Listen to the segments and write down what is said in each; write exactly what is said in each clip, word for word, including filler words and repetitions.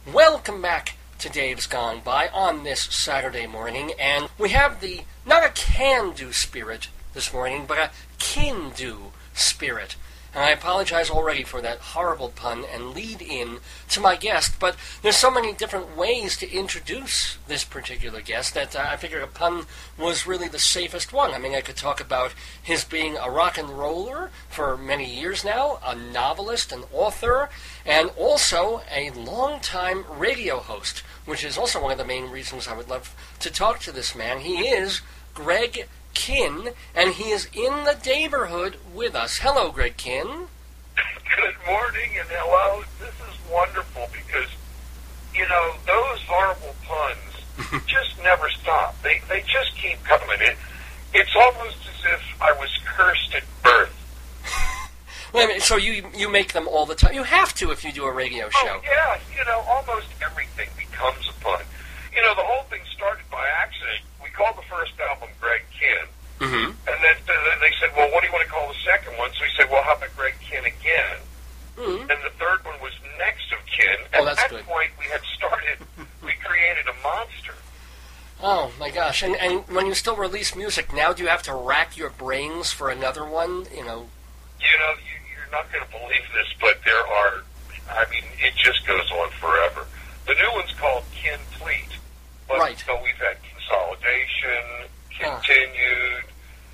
Welcome back to Dave's Gone By on this Saturday morning, and we have the, not a can-do spirit this morning, but a kin-do spirit. And I apologize already for that horrible pun and lead in to my guest, but there's so many different ways to introduce this particular guest that uh, I figured a pun was really the safest one. I mean, I could talk about his being a rock and roller for many years now, a novelist, an author, and also a longtime radio host, which is also one of the main reasons I would love to talk to this man. He is Greg Kihn, and he is in the neighborhood with us. Hello, Greg Kihn. Good morning and hello. This is wonderful because, you know, those horrible puns just never stop. They they just keep coming. It, it's almost as if I was cursed at birth. Wait a minute, so you you make them all the time? You have to if you do a radio show. Oh, yeah. You know, almost everything becomes a pun. You know, the whole thing started by accident. We called the first album Greg Kihn. Mm-hmm. And then, then they said, well, what do you want to call the second one? So we said, well, how about Greg Kihn again? Mm-hmm. And the third one was Next of Kin. Oh, At that's that good. point, we had started, we created a monster. Oh, my gosh. And, and when you still release music, now do you have to rack your brains for another one? You know? You know, you, you're not going to believe this, but there are, I mean, it just goes on forever. The new one's called Kinplete. But, Right. So we've had Consolidation, Continued,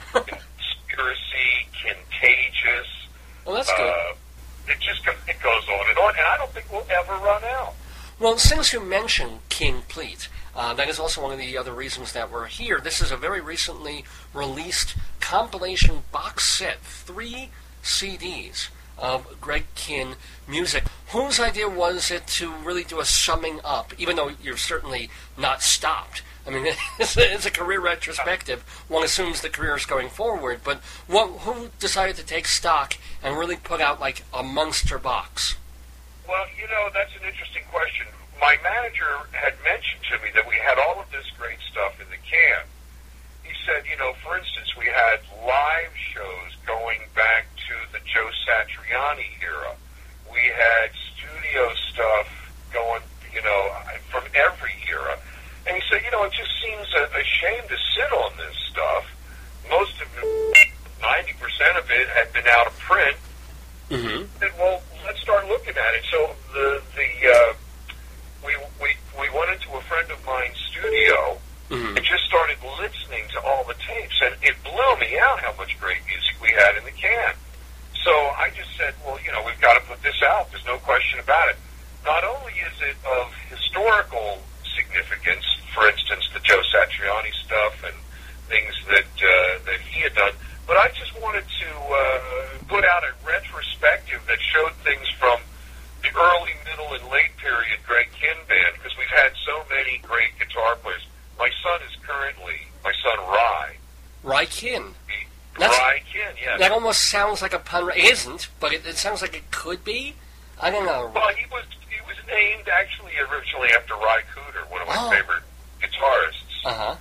Conspiracy, Contagious. Well, that's good. Uh, it just go- it goes on and on, and I don't think we'll ever run out. Well, since you mentioned Kinplete, uh, that is also one of the other reasons that we're here. This is a very recently released compilation box set, three C Ds of Greg Kihn music. Whose idea was it to really do a summing up, even though you're certainly not stopped? I mean, it's a, it's a career retrospective. One assumes the career is going forward, but what, who decided to take stock and really put out, like, a monster box? Well, you know, that's an interesting question. My manager had mentioned to me that we had all of this great stuff in the can. He said, you know, for instance, we had live shows going back to the Joe Satriani era. We had studio stuff going, you know, from every era. And he said, you know, it just seems a, a shame to sit on this stuff. Most of it, ninety percent of it had been out of print. Mm-hmm. And, well, let's start looking at it. So the, the uh, we, we, we went into a friend of mine's studio Mm-hmm. and just started listening to all the tapes. And it blew me out how much great music we had in the can. So I just said, well, you know, we've got to put this out. There's no question about it. Not only is it of historical significance, for instance, the Joe Satriani stuff and things that uh, that he had done, but I just wanted to uh, put out a retrospective that showed things from the early, middle, and late period Greg Kihn band, because we've had so many great guitar players. My son is currently, my son Rye. Rye Kihn. That's, Rye Kihn, yes. That almost sounds like a pun. It isn't, but it, it sounds like it could be. I don't know. Well, he was he was named actually originally after Ry Cooder, one of my Oh. favorite guitarists. Uh-huh.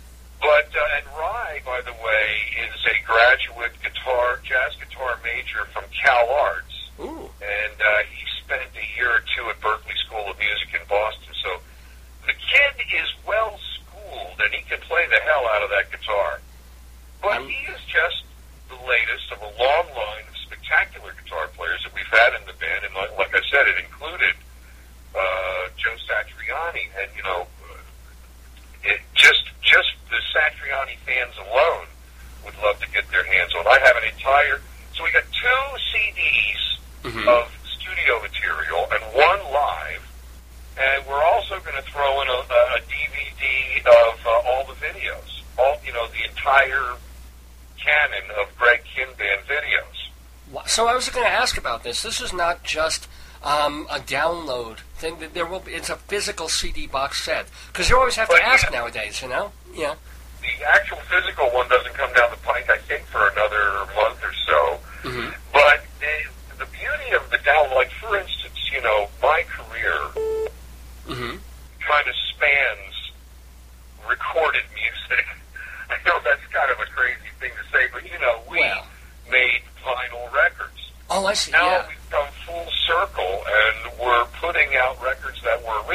But uh, and Rye, by the way, is a graduate guitar jazz guitar major from Cal Arts, Ooh. and uh, he spent a year or two at Berklee School of Music in Boston. So the kid is well schooled, and he can play the hell out of that guitar. But Um, he is just the latest of a long line of spectacular guitar players that we've had in the band. And like, like I said, it included uh, Joe Satriani. And, you know, it just just the Satriani fans alone would love to get their hands on. I have an entire... So we got two C Ds Mm-hmm. of studio material and one live. And we're also going to throw in a, a D V D of uh, all the videos. All, you know, the entire canon of Greg Kihn band videos. Wha- So I was going to ask about this. This is not just um, a download thing. There will be. It's a physical C D box set because you always have to But, ask yeah. nowadays. You know. Yeah. The actual physical one doesn't come down the pike, I think, for another month or so. Mm-hmm. But the, the beauty of the download, like, for instance, you know, my career Mm-hmm. kind of spans recorded music. I know that's kind of a crazy thing to say, but, you know, we Well. made vinyl records. Oh, I see. Now Yeah. we've come full circle, and we're putting out records that were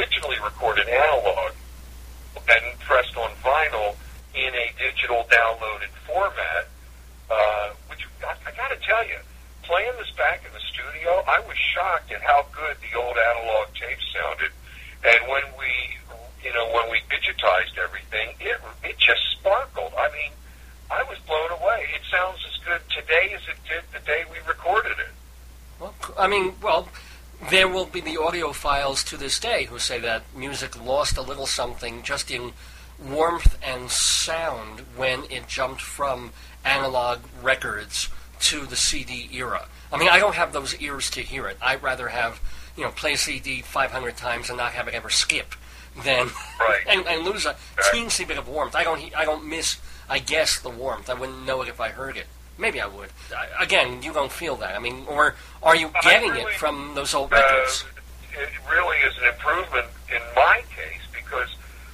that the old analog tape sounded. And when we, you know, when we digitized everything, it it just sparkled. I mean, I was blown away. It sounds as good today as it did the day we recorded it. Well, I mean, well, there will be the audiophiles to this day who say that music lost a little something just in warmth and sound when it jumped from analog records to the C D era. I mean, I don't have those ears to hear it. I'd rather have, you know, play a C D five hundred times and not have it ever skip than right. and, and lose a teensy bit of warmth. I don't he- I don't miss, I guess, the warmth. I wouldn't know it if I heard it. Maybe I would. I, again, you don't feel that. I mean, or are you getting really, it from those old records? Uh, it really is an improvement in my case because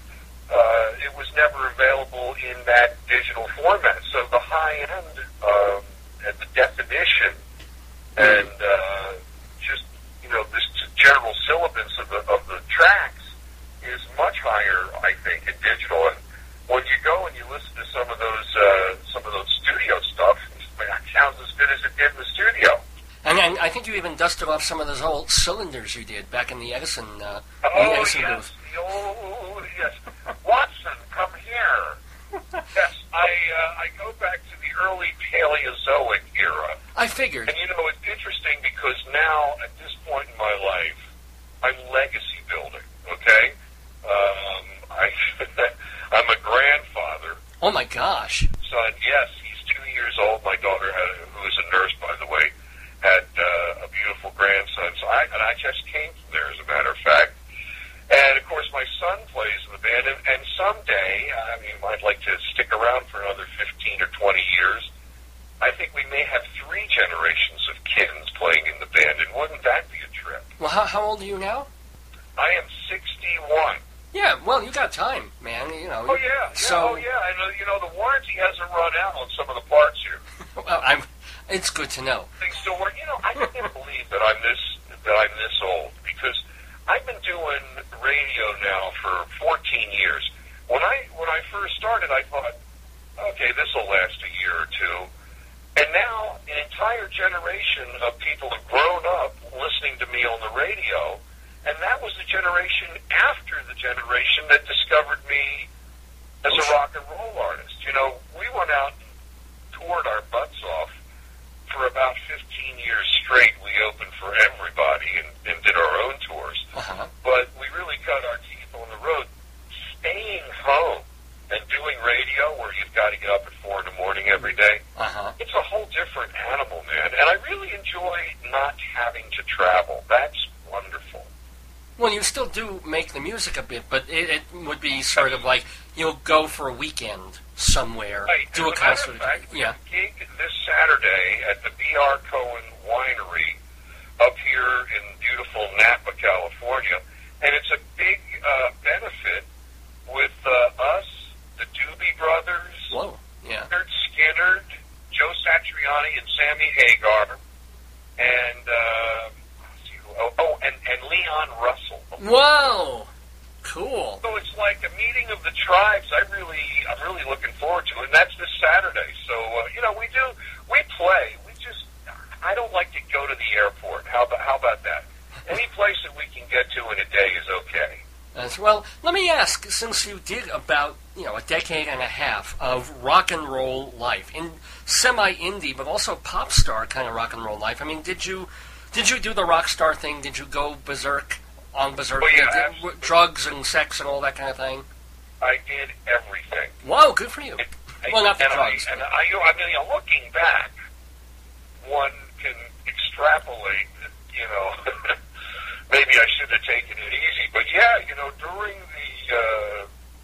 uh, it was never available in that digital format. So the high end um, and the definition and uh, just, you know, this general syllabus of the, of the tracks is much higher, I think, in digital. And when you go and you listen to some of those uh, some of those studio stuff, it sounds as good as it did in the studio. And, and I think you even dusted off some of those old cylinders you did back in the Edison uh, oh, in the Edison yes, booth. the old, yes. Watson, come here. Yes, I uh, I go back to the early Paleozoic era. I figured. And you know, it's interesting because now, at this point in my life, I'm legacy building, okay? Um, I, I'm a grandfather. Oh, my gosh. Son, yes, he's two years old. My daughter, had, who is a nurse, by the way, had uh, a beautiful grandson. So I, and I just came from there, as a matter of fact. And, of course, my son plays in the band. And, and someday, I mean, I'd like to stick around for another fifteen or twenty years. I think we may have three generations of Kins playing in the band, and wouldn't that be a trip? Well, how, how old are you now? I am sixty-one. Yeah, well, you got time, man. You know. Oh yeah, yeah so, oh yeah. And uh, you know, the warranty hasn't run out on some of the parts here. Well, I'm. It's good to know. Things still work. You know, I can't believe that I'm this that I'm this old because I've been doing radio now for fourteen years. When I when I first started, I thought, okay, this will last a year or two. And now an entire generation of people have grown up listening to me on the radio, and that was the generation after the generation that discovered me as a rock and roll artist. You know, we went out and toured our butts off for about fifteen years straight. We opened for everybody and, and did our own tours. Uh-huh. But we really cut our teeth on the road. Staying home and doing radio where you've got to get up at four in the morning every day, uh-huh. it's a whole different animal, man. And I really enjoy not having to travel. That's wonderful. Well, you still do make the music a bit, but it, it would be sort of like you'll go for a weekend somewhere, right. do As a concert. Fact, yeah. We have a gig this Saturday at the B R. Cohen Winery up here in beautiful Napa, California. And it's a big uh, benefit with uh, us, the Doobie Brothers, Whoa, yeah. Leonard Skinner, Joe Satriani, and Sammy Hagar, and uh, oh, oh and, and Leon Russell. Whoa, cool. So it's like a meeting of the tribes. I really, I'm really looking forward to it, and that's this Saturday. So uh, you know, we do, we play. We just, I don't like to go to the airport. How about, how about that? Any place that we can get to in a day is okay. As well, let me ask, since you did about, you know, a decade and a half of rock and roll life, in semi-indie, but also pop star kind of rock and roll life, I mean, did you did you do the rock star thing? Did you go berserk on berserk? Oh, yeah, did, absolutely. Drugs and sex and all that kind of thing? I did everything. Whoa, good for you. And, well, not the and drugs. I, and I, you know, I mean, looking back, one can extrapolate, you know, maybe I should have taken it easy, but yeah, you know, during the, uh,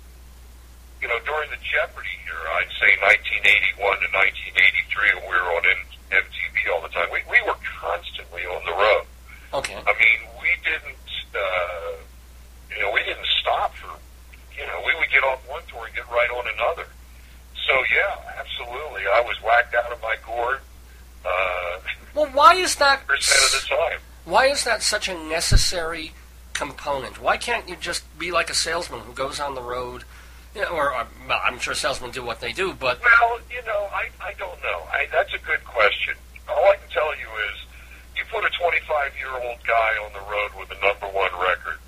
you know, during the Jeopardy era, I'd say nineteen eighty-one to nineteen eighty-three, when we were on M T V all the time, we, we were constantly on the road. Okay. I mean, we didn't, uh, you know, we didn't stop for, you know, we would get off one tour and get right on another. So, yeah, absolutely. I was whacked out of my gourd. Uh, well, why is that... percent of the time. Why is that such a necessary component? Why can't you just be like a salesman who goes on the road, you know, or, or well, I'm sure salesmen do what they do, but... Well, you know, I, I don't know. I, that's a good question. All I can tell you is you put a twenty-five-year-old guy on the road with a number one record,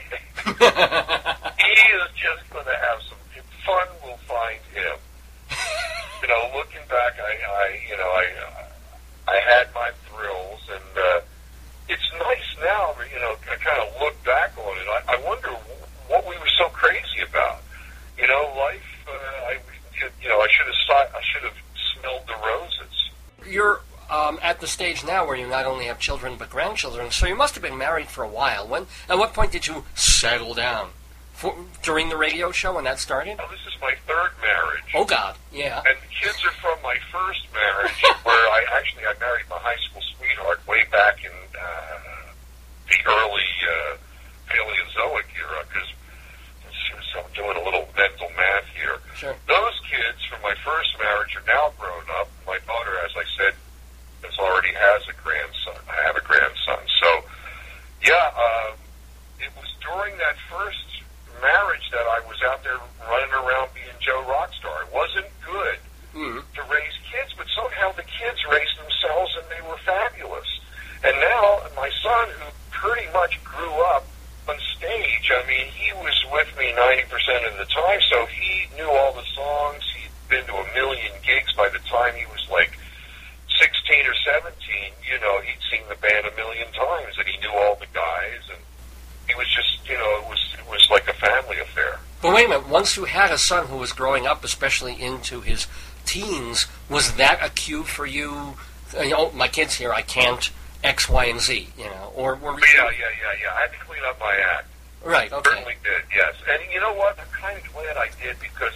he is just going to have some fun. Will find him. You know, looking back, I, I you know, I, I had my thrills, and uh, it's nice now. You know, I kind of look back on it. I, I wonder what we were so crazy about. You know, life. Uh, I, you know, I should have. I should have smelled the roses. You're um, at the stage now where you not only have children but grandchildren, so you must have been married for a while. When? At what point did you settle down? For, during the radio show when that started? Well, this is my third marriage. Oh, God, yeah. And the kids are from my first marriage, where I actually I married my high school sweetheart way back in uh, the early uh, Paleozoic era, because I'm doing a little mental math here. Sure. Those kids from my first marriage are now grown up. My daughter, as I said, has already has a grandson. I have a grandson. So, yeah, um, it was during that first marriage that I was out there running around being Joe Rockstar. It wasn't good mm-hmm. to raise kids, but somehow the kids raised themselves and they were fabulous. And now my son, who pretty much grew up on stage, I mean, he was with me ninety percent of the time, so he knew all the songs. He'd been to a million gigs by the time he was like sixteen or seventeen. You know, he'd seen the band a million times, and he knew all the guys, and he was just, you know, it was it was like a family affair. But wait a minute, once you had a son who was growing up, especially into his teens, was that a cue for you, you know, my kid's here, I can't X, Y, and Z, you know, or were you... Yeah, yeah, yeah, yeah. I had to clean up my act. Right, okay. Certainly did, yes. And you know what? I'm kind of glad I did, because,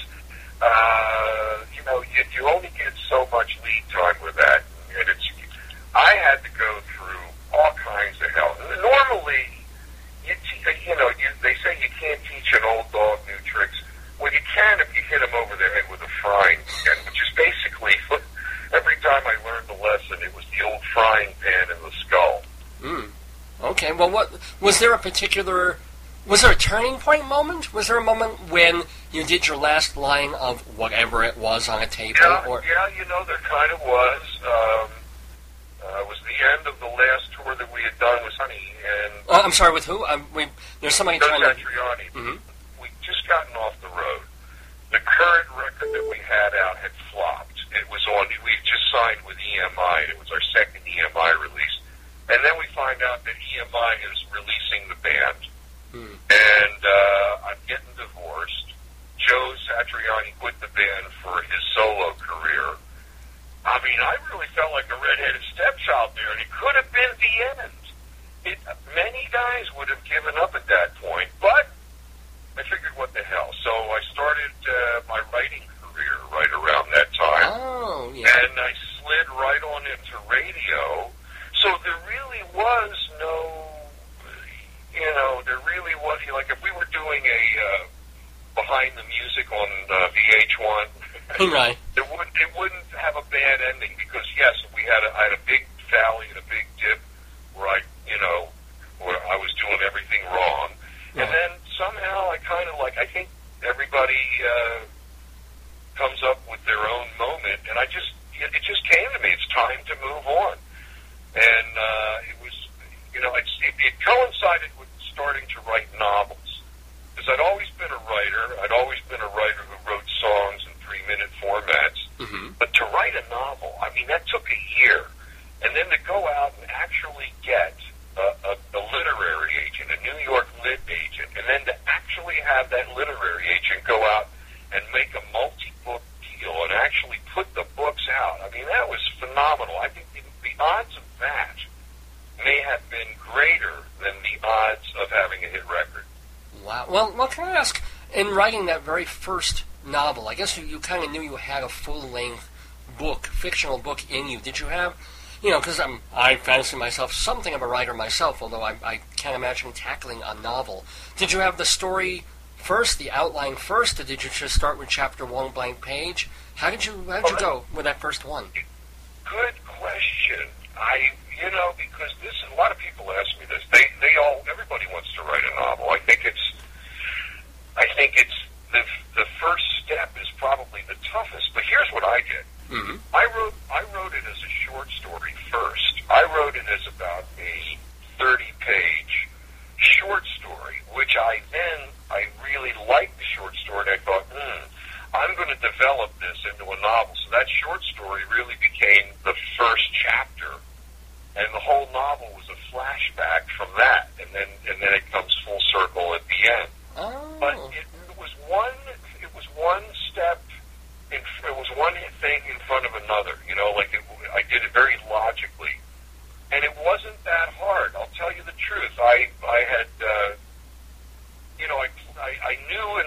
uh, you know, you, you only get so much lead time with that, and it's... I had to go through all kinds of hell. Normally... You, te- you know, you, they say you can't teach an old dog new tricks. Well, you can if you hit him over the head with a frying pan, which is basically, every time I learned the lesson, it was the old frying pan in the skull. Mm. Okay, well, what was there a particular, was there a turning point moment? Was there a moment when you did your last line of whatever it was on a table? Yeah, or? yeah, you know, there kind of was. Um, uh, it was the end of the last tour that we had done with Honey, and... Uh, I'm sorry, with who? Um, we, there's somebody Joe trying to... Satriani. Mm-hmm. We'd just gotten off the road. The current record that we had out had flopped. It was on... We just signed with E M I, and it was our second E M I release. And then we find out that E M I is releasing the band. Mm. And uh, I'm getting divorced. Joe Satriani quit the band for his solo career. I mean, I really felt like a redheaded stepchild there, and it could have been the end. It, many guys would have given up at that point, but I figured, what the hell? So I started uh, my writing career right around that time. Oh, yeah. And I slid right on into radio. So there really was no, you know, there really was, like if we were doing a uh, Behind the Music on uh, V H one, right. it, wouldn't, it wouldn't have a bad ending, because, yes, we had a, I had a big valley and a big dip where I, you know, where I was doing everything wrong. Yeah. And then somehow I kind of like, I think everybody uh, comes up with their own moment, and I just, it, it just came to me, it's time to move on. And uh, it was, you know, it's, it, it coincided with starting to write novels. Because I'd always been a writer. I'd always been a writer who wrote songs in three-minute formats. Mm-hmm. But to write a novel, I mean, that took a year. And then to go out and actually get a, a, a literary agent, a New York lit agent, and then to actually have that literary agent go out and make a multi-book deal and actually put the books out, I mean, that was phenomenal. I think the, the odds of that may have been greater than the odds of having a hit record. Wow. Well, well, can I ask, in writing that very first novel, I guess you, you kind of knew you had a full-length book, fictional book in you. Did you have, you know, because I fancy myself something of a writer myself, although I, I can't imagine tackling a novel. Did you have the story first, the outline first, or did you just start with chapter one, blank page? How did you, how did you go with that first one? Good question. I, you know, because this, a lot of people ask me this. They, they all, everybody wants to write a novel. I think it's, I think it's, the, the first step is probably the toughest. But here's what I did. Mm-hmm. I wrote, I wrote it as a short story first. I wrote it as about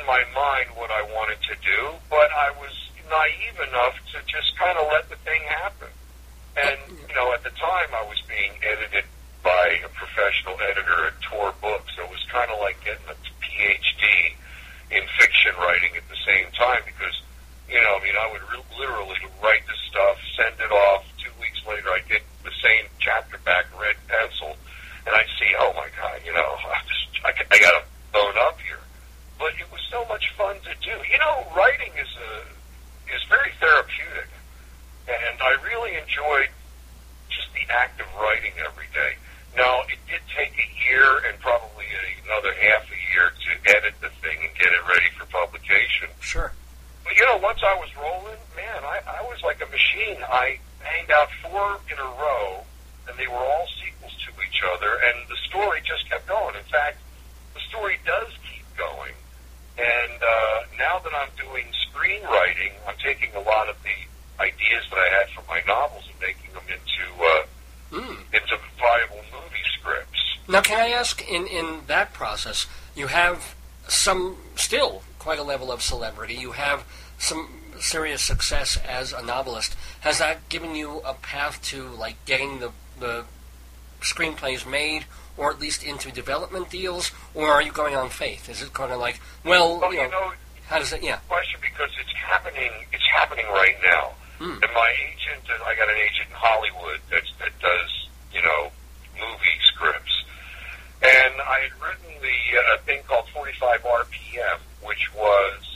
in my mind what I wanted to do, but I was naive enough to just kind of let the thing happen. And, you know, at the time I was being edited by a professional editor at Tor Books, so it was kind of like getting a P H D in fiction writing at the same time because, you know, I mean, I would re- literally write this stuff, send it off. Two weeks later, I'd get the same chapter back, red pencil, and I'd see, oh, my God, you know, I, just, I, I got to bone up here. But it was so much fun to do. You know, writing is a, is very therapeutic, and I really enjoyed just the act of writing every day. Now, it did take a year and probably another half a year to edit the thing and get it ready for publication. Sure. But, you know, once I was rolling, man, I, I was like a machine. I banged out four in a row, and they were all sequels to each other, and the story just kept going. In fact, the story does keep going. And uh, now that I'm doing screenwriting, I'm taking a lot of the ideas that I had from my novels and making them into uh, mm. into viable movie scripts. Now, can I ask, in, in that process, you have some, still, quite a level of celebrity. You have some serious success as a novelist. Has that given you a path to, like, getting the, the screenplays made, or at least into development deals, or are you going on faith? Is it kind of like, well, well you know, you know, how does it, yeah. Question, because it's happening, it's happening right now. Mm. And my agent, I got an agent in Hollywood that, that does, you know, movie scripts. And I had written the uh, thing called forty-five R P M, which was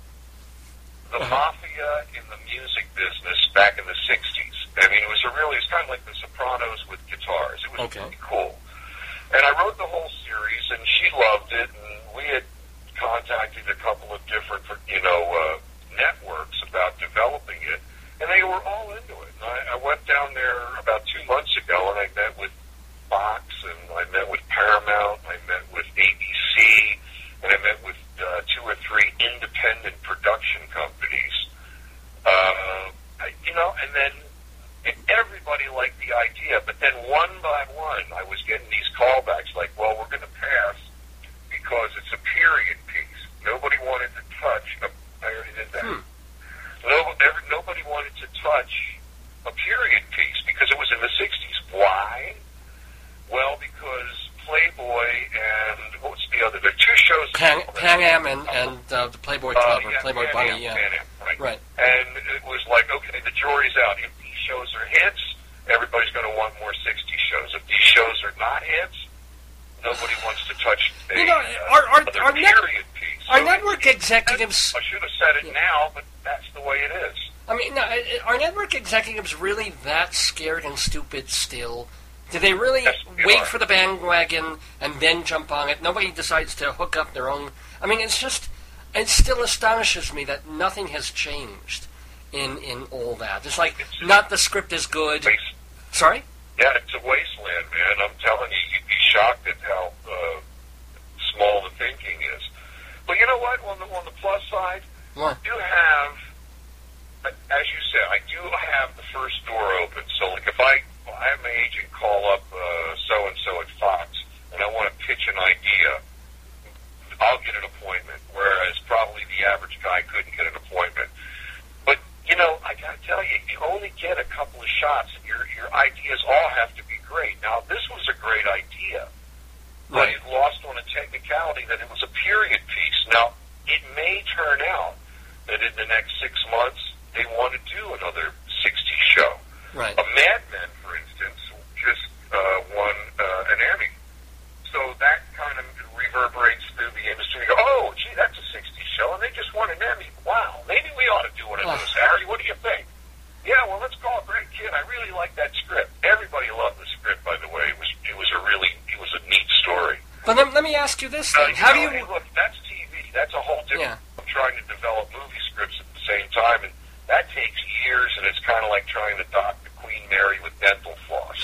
the uh-huh. mafia in the music business back in the sixties. I mean, it was a really, it's kind of like The Sopranos with guitars. It was okay. pretty cool. And I wrote the whole series, and she loved it, and we had contacted a couple of different, you know, uh, networks about developing it, and they were all into it. And I, I went down there about two months ago, and I met with Fox, and I met with Paramount, I met with A B C, and I met with uh, two or three independent production companies. Uh, I, you know, and then and everybody liked the idea, but then one by one, I was getting these callbacks like, well, we're going to pass because it's a period piece. Nobody wanted to touch, a, I already did that. Hmm. No, every, nobody wanted to touch a period piece because it was in the sixties. Why? Well, because Playboy and, what's the other, there are two shows. Pan, Pan Am and, and uh, the Playboy Club, uh, yeah, or Playboy Pan Bunny, Am, yeah. Pan Am, right. right. And it was like, okay, the jury's out. If these shows are hits, everybody's going to want more sixties shows. If these shows are not hits, nobody wants to touch a, you know, uh, our, our, other our period net, piece. Our so network it, executives... I should have said it yeah. now, but that's the way it is. I mean, no, are network executives really that scared and stupid still? Do they really yes, wait are. for the bandwagon and then jump on it? Nobody decides to hook up their own... I mean, it's just... It still astonishes me that nothing has changed in, in all that. It's like, it's not the script is good... Waste. Sorry? Yeah, it's a wasteland, man. I'm telling you, you'd be shocked at how uh, small the thinking is. But you know what? On the, on the plus side, what? I do have, as you said, I do have the first door open. So, like, if I, I have my agent call up uh, so-and-so at Fox, and I want to pitch an idea, I'll get an appointment, whereas probably the average guy couldn't get an appointment. But, you know, I got to tell you, you only get a couple of shots, and your, your ideas all have to be great. Now, this was a great idea, but right. it lost on a technicality that it was a period piece. Now, it may turn out that in the next six months, they want to do another sixties show. Right. A Mad Men, for instance, just uh, won uh, an Emmy. So that kind of reverberates through the industry. You go, oh, gee, that's a sixties show, and they just won an Emmy. Wow, maybe we ought to do one of those, Harry. What do you think? Yeah, well, let's call Greg Kidd. I really like that script. Everybody loved the script, by the way. It was it was a really it was a neat story. But let, let me ask you this then: uh, How know, do you? Hey, look, that's T V. That's a whole different. Yeah. I'm trying to develop movie scripts at the same time, and that takes years, and it's kind of like trying to dock the Queen Mary with dental floss.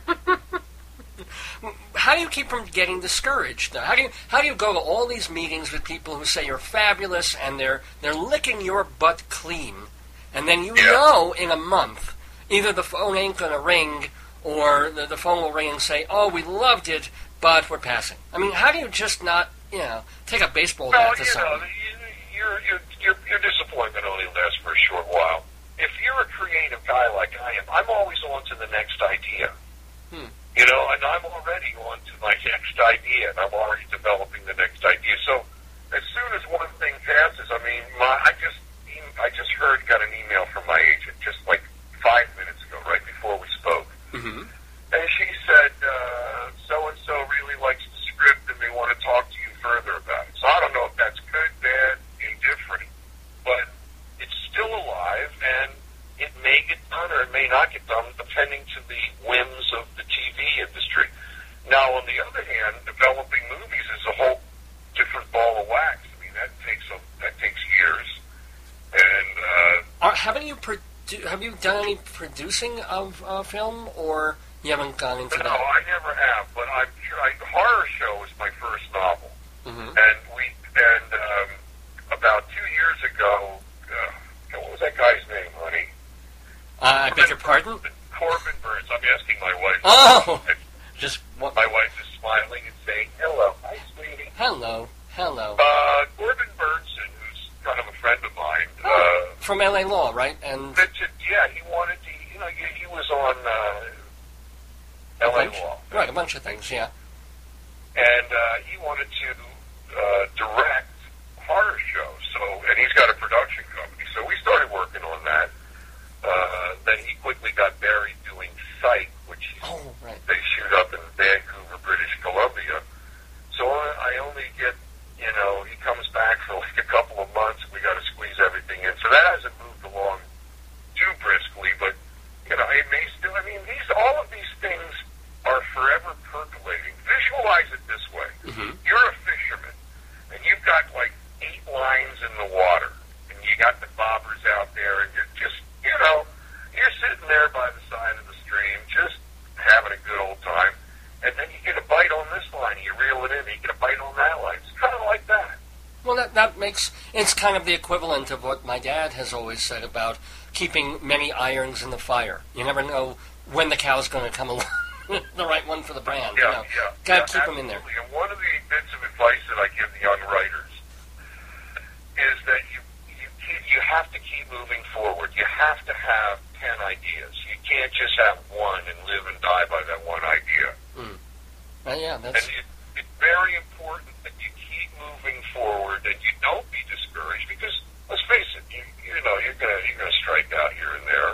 How do you keep from getting discouraged? How do you how do you go to all these meetings with people who say you're fabulous and they're they're licking your butt clean, and then you yeah. know in a month either the phone ain't gonna ring or the, the phone will ring and say, oh, we loved it, but we're passing. I mean, how do you just not you know take a baseball well, bat to you something? know, your your your your disappointment only lasts for a short while. If you're a creative guy like I am, I'm always on to the next idea. Hmm. You know, and I'm already on to my next idea, and I'm already developing the next idea. So as soon as one thing passes, I mean, my, I just I just heard, got an email from my agent just like five minutes ago, right before we spoke. Mm-hmm. And she said, uh, so-and-so really likes the script, and they want to talk to you further about it. So I don't know if that's good, bad, indifferent, but it's still alive, and it may get done or it may not get done, depending to the whims of the T V industry. Now, on the other hand, developing movies is a whole different ball of wax. I mean, that takes a, that takes years. And uh, Are, haven't you produ- have you done any producing of uh, film, or you haven't gone into no, that? I never have. But I'm I, Horror Show was my first novel, Mm-hmm. and we and um, about two years ago, uh, what was that guy's name, honey? Uh, I beg your pardon? Corbin Burns. I'm asking my wife. Oh, just what? My wife is smiling and saying, "Hello, hi, sweetie." Hello, hello. Uh, Corbin Burnson, who's kind of a friend of mine. Oh, Uh, from L A Law, right? And mentioned, yeah, he wanted to. You know, he, he was on uh, a L A bunch, Law, right? A bunch of things, yeah. and uh, he wanted to uh, direct horror shows. So, and he's got a production company. So we started working on that. Uh, then he quickly got buried doing Psych, which is, Oh, right. they shoot up in Vancouver, British Columbia. So I, I only get, you know, he comes back for like a couple of months. We got to squeeze everything in. So that hasn't moved along too briskly, but you know, it may still. I mean, these all of these things are forever percolating. Visualize it this way: Mm-hmm. you're a fisherman, and you've got like eight lines in the water, and you got the bobbers out there, and you're just, you know, you're sitting there by the side of the stream, just having a good old time, and then you get a bite on this line, and you reel it in, and you get a bite on that line. It's kind of like that. Well, that that makes it's kind of the equivalent of what my dad has always said about keeping many irons in the fire. You never know when the cow's going to come along, the right one for the brand. Yeah, you know. yeah. Got to yeah, keep them in there. absolutely. And one of the bits of advice that I give the young writers is that you you keep, you have to keep moving forward. You have to have ten ideas. You can't just have one and live and die by that one idea. Mm. Uh, yeah, And that's it, it's very important that you keep moving forward and you don't be discouraged, because let's face it, you, you know you're gonna you're gonna strike out here and there.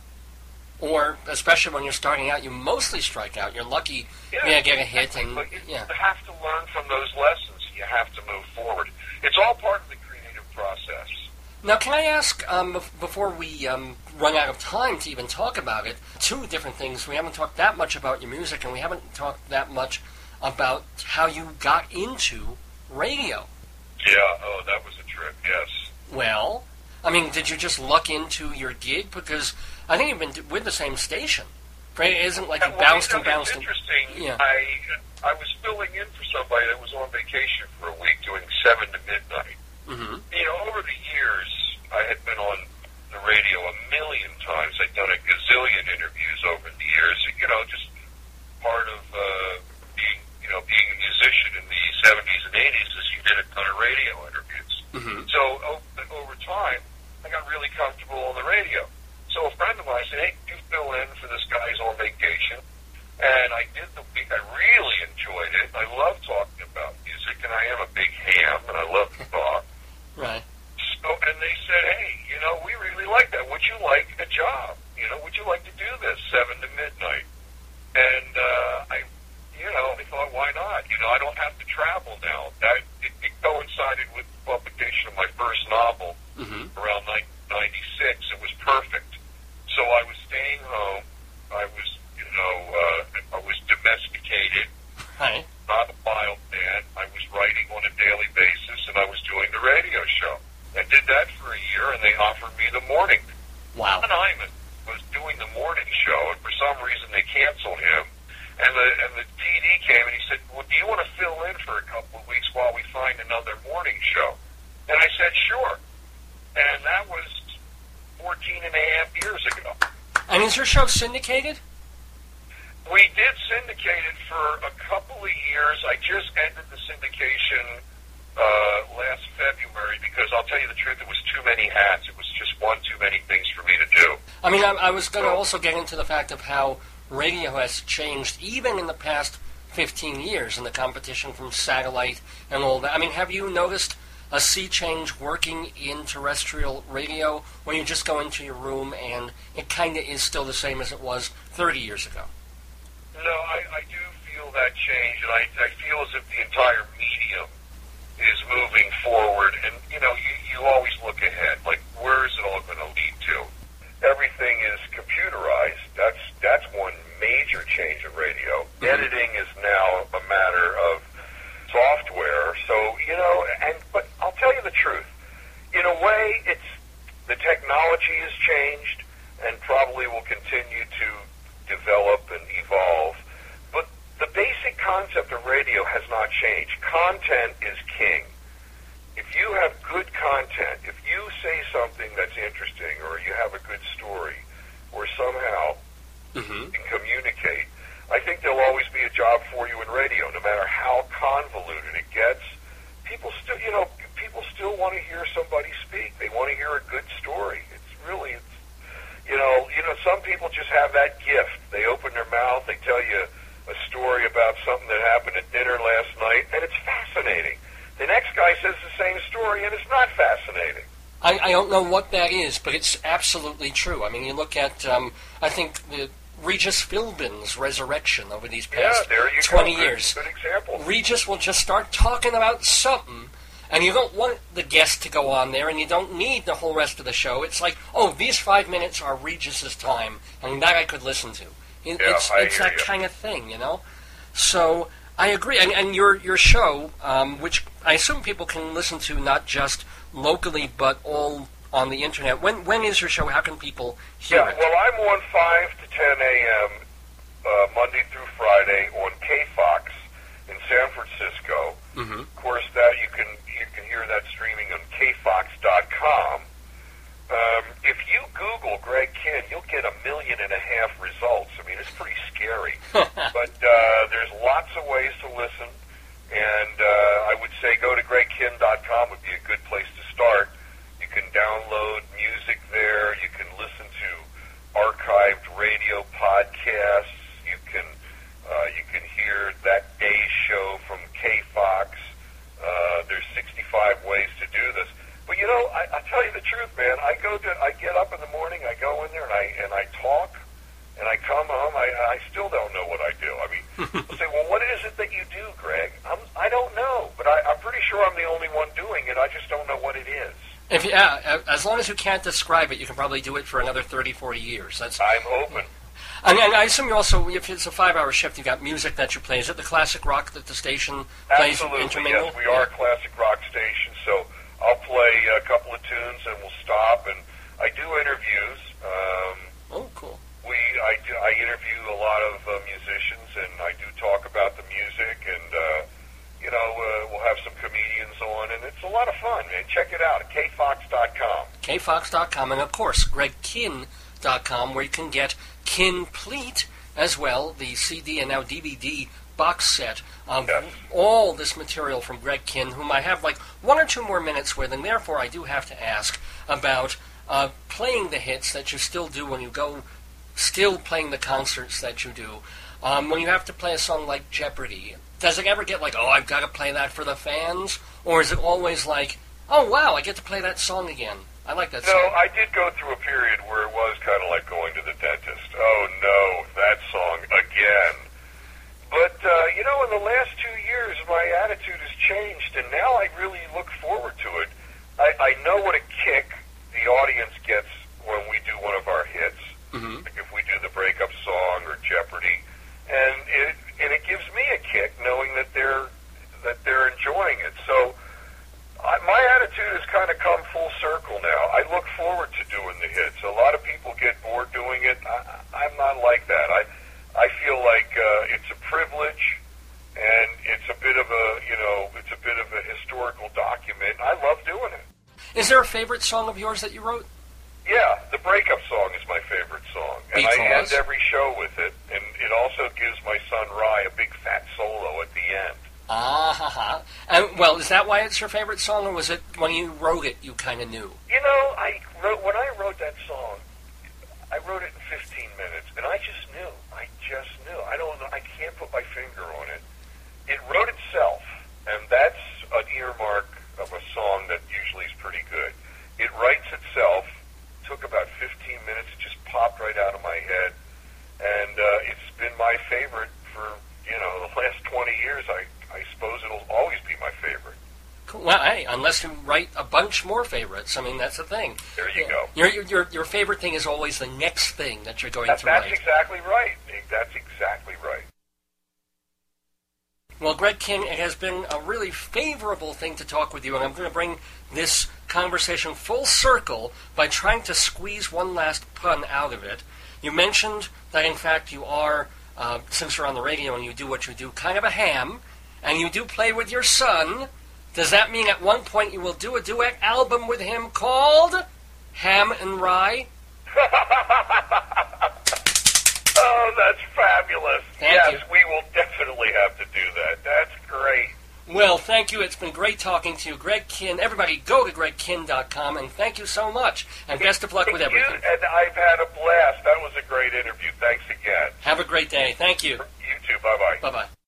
or especially when you're starting out, you mostly strike out. You're lucky, Yeah, yeah, get a hit, exactly. and But you yeah. have to learn from those lessons. You have to move forward. It's all part of the creative process. Now, can I ask, um, bef- before we um, run out of time to even talk about it, two different things. We haven't talked that much about your music, and we haven't talked that much about how you got into radio. Yeah, oh, that was a trip, yes. Well, I mean, did you just luck into your gig? Because I think you've been d- with the same station. Right? It isn't like you Well, bounced you and know, bounced. It's And, interesting. yeah. I I was filling in for somebody that was on vacation for a week doing seven to midnight. mm-hmm. You know, over the years, I had been on the radio a million times. I'd done a gazillion interviews over the years. You know, just part of uh, being, you know, being a musician in the seventies and eighties is you did a ton of radio interviews. Mm-hmm. So over, over time, I got really comfortable on the radio. So a friend of mine said, "Hey, you fill in for this guy's on vacation." And I did the week. I really enjoyed it. I love talking about music, and I am a big ham, and I love to talk. Right. So, and they said, "Hey, you know, we really like that. Would you like a job? You know, would you like to do this seven to midnight?" And uh, I, you know, I thought, why not? You know, I don't have to travel now. That it, it coincided with the publication of my first novel Mm-hmm. around ninety-six. It was perfect. So I was staying home. I was, you know, uh, I was domesticated. Right. Not a wild man. I was writing on a daily basis, and I was doing the radio show. I did that for a year, and they offered me the morning. Wow. John Hyman was doing the morning show, and for some reason they canceled him. And the and the T D came, and he said, "Well, do you want to fill in for a couple of weeks while we find another morning show?" And I said, "Sure." And that was fourteen and a half years ago. And is your show syndicated? We did syndicate it for a couple of years. I just ended the syndication uh, last February because I'll tell hats. It was just one too many things for me to do. I mean, I, I was going to also get into the fact of how radio has changed, even in the past fifteen years, in the competition from satellite and all that. I mean, have you noticed a sea change working in terrestrial radio, when you just go into your room and it kind of is still the same as it was thirty years ago? No, I, I do feel that change, and I, I feel as if the entire medium is moving forward. And, you know, you, you always look ahead, like, where is it all going to lead to? Everything is computerized. That's that's one major change of radio. Mm-hmm. Editing is now a matter of software. So, you know, and but I'll tell you the truth. In a way, it's the technology has changed and probably will continue to develop and evolve. But the basic concept of radio has not changed. Content is king. If you have good content, if you say something that's interesting, or you have a good story, or somehow mm-hmm. can communicate, I think there'll always be a job for you in radio, no matter how convoluted it gets. People still, you know, people still want to hear somebody speak. They want to hear a good story. It's really, it's, you know, you know, some people just have that gift. They open their mouth, they tell you a story about something that happened at dinner last night, and it's fascinating. The next guy says the same story, and it's not fascinating. I, I don't know what that is, but it's absolutely true. I mean, you look at, um, I think, the Regis Philbin's resurrection over these past yeah, there you twenty go. years. Good, good example. Regis will just start talking about something, and you don't want the guest to go on there, and you don't need the whole rest of the show. It's like, oh, these five minutes are Regis's time, and that I could listen to. It, yeah, it's I it's hear that you. kind of thing, you know? So I agree. And, and your your show, um, which I assume people can listen to not just locally, but all on the internet. When when is your show? How can people hear yeah, it? well, I'm on five to ten a.m. Uh, Monday through Friday on K Fox in San Francisco. Mm-hmm. Of course, that you can you can hear that streaming on K Fox dot com. Um, if you Google Greg Kihn, you'll get a million and a half results. I mean, it's pretty scary. But uh, there's lots of ways to listen, and uh, I would say go to Greg Kihn dot com would be a good place to start. You can download music there. You can listen to archived radio podcasts. You can uh, you can hear that day's show from K Fox. Uh, there's sixty-five ways to do this. But you know, I, I tell you the truth, man. I go to, I get up in the morning, I go in there, and I and I talk, and I come home. I, I still don't know what I do. I mean, they'll say, "Well, what is it that you do, Greg?" I'm, I don't know, but I, I'm pretty sure I'm the only one doing it. I just don't know what it is. If yeah, as long as you can't describe it, you can probably do it for another thirty, forty years. That's I'm open. And, and I assume you also, if it's a five-hour shift, you got music that you play. Is it the classic rock that the station plays? Absolutely, intermingle? yes. We are a classic rock station, so I'll play a couple of tunes and we'll stop. And I do interviews. Um, oh, cool. We I do I interview a lot of uh, musicians, and I do talk about the music, and uh, you know uh, we'll have some comedians on, and it's a lot of fun, man. Check it out at K Fox dot com. K Fox dot com, and of course Greg Kihn dot com, where you can get Kinplete as well, the C D and now D V D box set of yes. all this material from Greg Kihn, whom I have like one or two more minutes with, and therefore I do have to ask about uh, playing the hits that you still do when you go, still playing the concerts that you do. Um, when you have to play a song like Jeopardy, does it ever get like, oh, I've got to play that for the fans? Or is it always like, oh, wow, I get to play that song again? I like that no, song. No, I did go through a period where it was kind of like going to the dentist. Oh, no, that song again. But, uh, you know, in the last two years, my attitude has changed, and now I really look forward to it. I, I know what a kick the audience gets when we do one of our hits, mm-hmm. like if we do the breakup song or Jeopardy, and it and it gives me a kick knowing that they're that they're enjoying it. So I, my attitude has kind of come full circle now. I look forward to doing the hits. A lot of people get bored doing it. I, I'm not like that. I I feel like uh, it's a privilege, and it's a bit of a you know it's a bit of a historical document. I love doing it. Is there a favorite song of yours that you wrote? Yeah, the breakup song is my favorite song, and because? I end every show with it. And it also gives my son Rye a big fat solo at the end. Ah, ha, ha. Um, well, is that why it's your favorite song, or was it when you wrote it you kind of knew? You know, I wrote, when I wrote that song, I wrote it in fifteen minutes, and I just knew. I just knew. I don't know. I can't put my finger on it. It wrote itself, and that's an earmark of a song that usually is pretty good. It writes itself. Took about fifteen minutes. It just popped right out of my head, and uh, it's been my favorite for, you know, the last twenty years. I, I suppose it'll always be my favorite. Cool. Well, hey, unless you write a bunch more favorites. I mean, that's the thing. There you go. Your, your, your favorite thing is always the next thing that you're going that, to that's write. That's exactly right. That's exactly right. Well, Greg Kihn, it has been a really favorable thing to talk with you, and I'm going to bring this conversation full circle by trying to squeeze one last pun out of it. You mentioned that, in fact, you are, uh, since you're on the radio and you do what you do, kind of a ham, and you do play with your son. Does that mean at one point you will do a duet album with him called Ham and Rye? Oh, that's fabulous. Thank yes, you. We will definitely have to do that. That's great. Well, thank you. It's been great talking to you. Greg Kihn. Everybody go to greg kihn dot com, and thank you so much. And best of luck thank with everything. You, and I've had a blast. That was a great interview. Thanks again. Have a great day. Thank you. You too. Bye-bye. Bye-bye.